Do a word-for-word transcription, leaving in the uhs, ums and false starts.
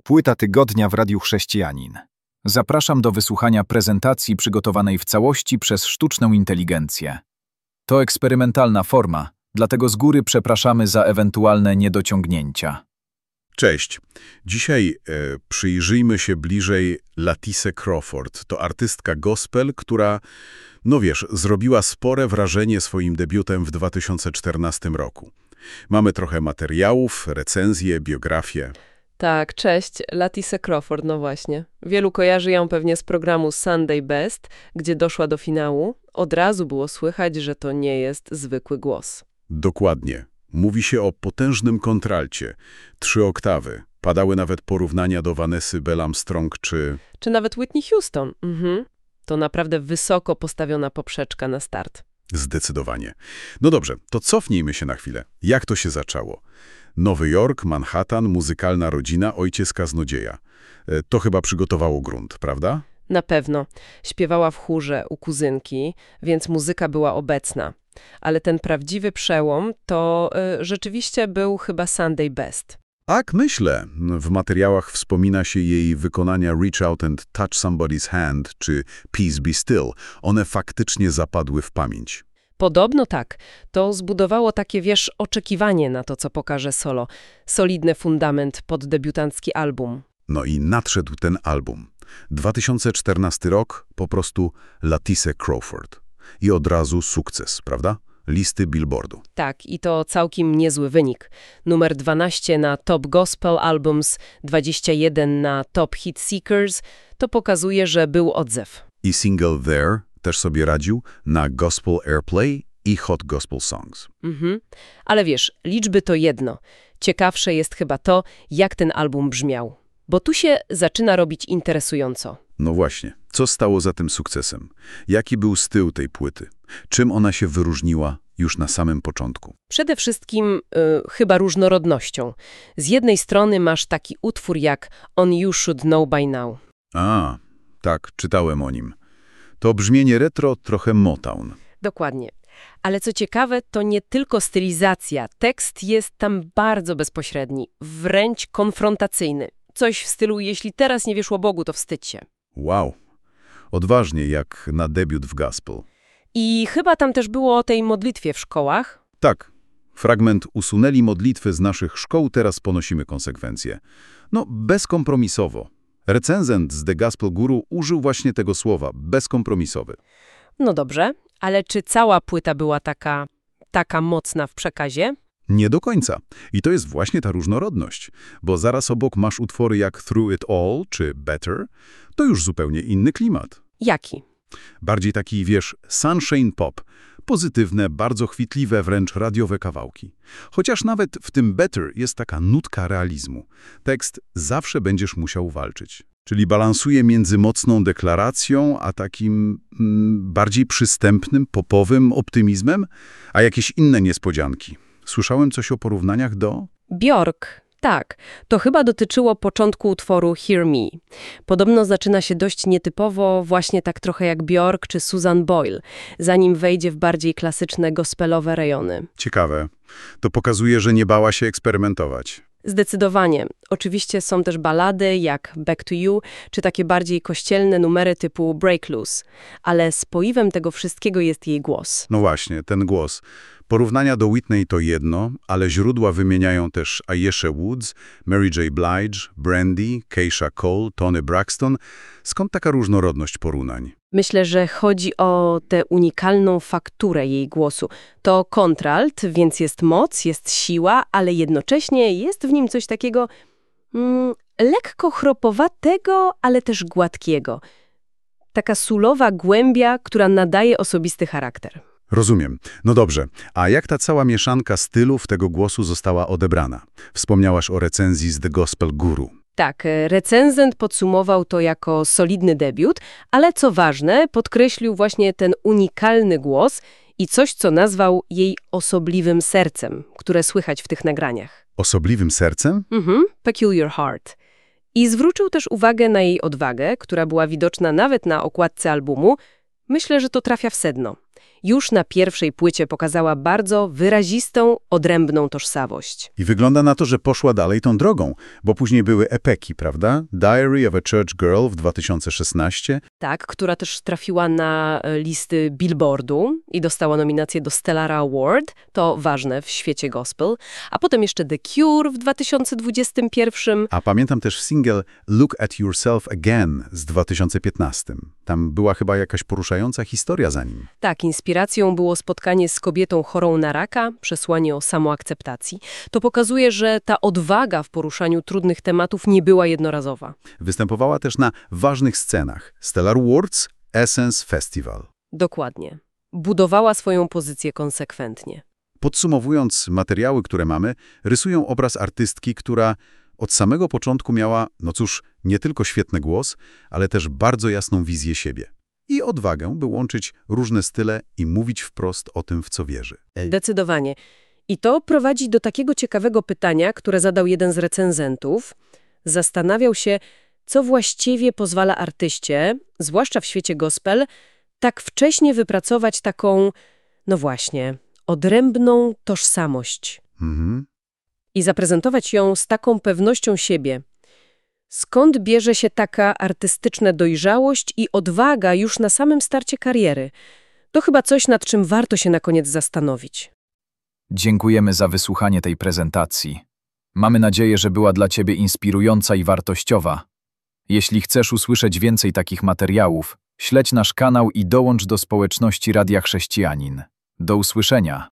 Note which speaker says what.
Speaker 1: Płyta tygodnia w Radiu Chrześcijanin. Zapraszam do wysłuchania prezentacji przygotowanej w całości przez sztuczną inteligencję. To eksperymentalna forma, dlatego z góry przepraszamy za ewentualne niedociągnięcia.
Speaker 2: Cześć. Dzisiaj e, przyjrzyjmy się bliżej Latisse Crawford. To artystka gospel, która, no wiesz, zrobiła spore wrażenie swoim debiutem w dwa tysiące czternastym roku. Mamy trochę materiałów, recenzje, biografię.
Speaker 3: Tak, cześć, Latisse Crawford, no właśnie. Wielu kojarzy ją pewnie z programu Sunday Best, gdzie doszła do finału. Od razu było słychać, że to nie jest zwykły głos.
Speaker 2: Dokładnie. Mówi się o potężnym kontralcie. Trzy oktawy. Padały nawet porównania do Vanessy Bell Armstrong czy...
Speaker 3: Czy nawet Whitney Houston. Mhm. To naprawdę wysoko postawiona poprzeczka na start.
Speaker 2: Zdecydowanie. No dobrze, to cofnijmy się na chwilę. Jak to się zaczęło? Nowy Jork, Manhattan, muzykalna rodzina, ojciec kaznodzieja. E, To chyba przygotowało grunt, prawda?
Speaker 3: Na pewno. Śpiewała w chórze u kuzynki, więc muzyka była obecna. Ale ten prawdziwy przełom to y, rzeczywiście był chyba Sunday Best.
Speaker 2: Tak, myślę. W materiałach wspomina się jej wykonania Reach Out and Touch Somebody's Hand czy Peace Be Still. One faktycznie zapadły w pamięć.
Speaker 3: Podobno tak. To zbudowało takie, wiesz, oczekiwanie na to, co pokaże solo. Solidny fundament pod debiutancki album.
Speaker 2: No i nadszedł ten album. dwa tysiące czternasty rok, po prostu Latisse Crawford. I od razu sukces, prawda? Listy Billboardu.
Speaker 3: Tak, i to całkiem niezły wynik. Numer dwanaście na Top Gospel Albums, dwadzieścia jeden na Top Hit Seekers. To pokazuje, że był odzew.
Speaker 2: I single There też sobie radził na Gospel Airplay i Hot Gospel Songs.
Speaker 3: Mhm. Ale wiesz, liczby to jedno. Ciekawsze jest chyba to, jak ten album brzmiał. Bo tu się zaczyna robić interesująco.
Speaker 2: No właśnie. Co stało za tym sukcesem? Jaki był styl tej płyty? Czym ona się wyróżniła już na samym początku?
Speaker 3: Przede wszystkim y, chyba różnorodnością. Z jednej strony masz taki utwór jak On You Should Know By Now.
Speaker 2: A, tak, czytałem o nim. To brzmienie retro, trochę Motown.
Speaker 3: Dokładnie. Ale co ciekawe, to nie tylko stylizacja. Tekst jest tam bardzo bezpośredni, wręcz konfrontacyjny. Coś w stylu, jeśli teraz nie wiesz o Bogu, to wstydź się.
Speaker 2: Wow. Odważnie jak na debiut w gospel.
Speaker 3: I chyba tam też było o tej modlitwie w szkołach.
Speaker 2: Tak. Fragment usunęli modlitwy z naszych szkół, teraz ponosimy konsekwencje. No, bezkompromisowo. Recenzent z The Gospel Guru użył właśnie tego słowa, bezkompromisowy.
Speaker 3: No dobrze, ale czy cała płyta była taka, taka mocna w przekazie?
Speaker 2: Nie do końca. I to jest właśnie ta różnorodność. Bo zaraz obok masz utwory jak Through It All czy Better, to już zupełnie inny klimat.
Speaker 3: Jaki?
Speaker 2: Bardziej taki, wiesz, sunshine pop. Pozytywne, bardzo chwytliwe, wręcz radiowe kawałki. Chociaż nawet w tym Better jest taka nutka realizmu. Tekst zawsze będziesz musiał walczyć. Czyli balansuje między mocną deklaracją, a takim mm, bardziej przystępnym, popowym optymizmem, a jakieś inne niespodzianki. Słyszałem coś o porównaniach do...
Speaker 3: Bjork. Tak, to chyba dotyczyło początku utworu Hear Me. Podobno zaczyna się dość nietypowo, właśnie tak trochę jak Bjork czy Susan Boyle, zanim wejdzie w bardziej klasyczne gospelowe rejony.
Speaker 2: Ciekawe. To pokazuje, że nie bała się eksperymentować.
Speaker 3: Zdecydowanie. Oczywiście są też balady jak Back to You, czy takie bardziej kościelne numery typu Break Loose. Ale spoiwem tego wszystkiego jest jej głos.
Speaker 2: No właśnie, ten głos. Porównania do Whitney to jedno, ale źródła wymieniają też Ayesha Woods, Mary J. Blige, Brandy, Keisha Cole, Toni Braxton. Skąd taka różnorodność porównań?
Speaker 3: Myślę, że chodzi o tę unikalną fakturę jej głosu. To kontralt, więc jest moc, jest siła, ale jednocześnie jest w nim coś takiego mm, lekko chropowatego, ale też gładkiego. Taka sulowa głębia, która nadaje osobisty charakter.
Speaker 2: Rozumiem. No dobrze. A jak ta cała mieszanka stylów tego głosu została odebrana? Wspomniałaś o recenzji z The Gospel Guru.
Speaker 3: Tak, recenzent podsumował to jako solidny debiut, ale co ważne, podkreślił właśnie ten unikalny głos i coś, co nazwał jej osobliwym sercem, które słychać w tych nagraniach.
Speaker 2: Osobliwym sercem?
Speaker 3: Mhm, peculiar heart. I zwrócił też uwagę na jej odwagę, która była widoczna nawet na okładce albumu. Myślę, że to trafia w sedno. Już na pierwszej płycie pokazała bardzo wyrazistą, odrębną tożsamość.
Speaker 2: I wygląda na to, że poszła dalej tą drogą, bo później były epeki, prawda? Diary of a Church Girl w dwa tysiące szesnastym.
Speaker 3: Tak, która też trafiła na e, listy Billboardu i dostała nominację do Stellar Award, to ważne w świecie gospel, a potem jeszcze The Cure w dwa tysiące dwudziestym pierwszym.
Speaker 2: A pamiętam też singiel Look at Yourself Again z dwa tysiące piętnastym. Tam była chyba jakaś poruszająca historia za nim.
Speaker 3: Tak, inspiracją było spotkanie z kobietą chorą na raka, przesłanie o samoakceptacji. To pokazuje, że ta odwaga w poruszaniu trudnych tematów nie była jednorazowa.
Speaker 2: Występowała też na ważnych scenach. Stellar Awards, Essence Festival.
Speaker 3: Dokładnie. Budowała swoją pozycję konsekwentnie.
Speaker 2: Podsumowując, materiały, które mamy, rysują obraz artystki, która od samego początku miała, no cóż, nie tylko świetny głos, ale też bardzo jasną wizję siebie. I odwagę, by łączyć różne style i mówić wprost o tym, w co wierzy.
Speaker 3: Zdecydowanie. I to prowadzi do takiego ciekawego pytania, które zadał jeden z recenzentów. Zastanawiał się, co właściwie pozwala artyście, zwłaszcza w świecie gospel, tak wcześnie wypracować taką, no właśnie, odrębną tożsamość
Speaker 2: Mhm.
Speaker 3: i zaprezentować ją z taką pewnością siebie. Skąd bierze się taka artystyczna dojrzałość i odwaga już na samym starcie kariery? To chyba coś, nad czym warto się na koniec zastanowić.
Speaker 1: Dziękujemy za wysłuchanie tej prezentacji. Mamy nadzieję, że była dla Ciebie inspirująca i wartościowa. Jeśli chcesz usłyszeć więcej takich materiałów, śledź nasz kanał i dołącz do społeczności Radia Chrześcijanin. Do usłyszenia.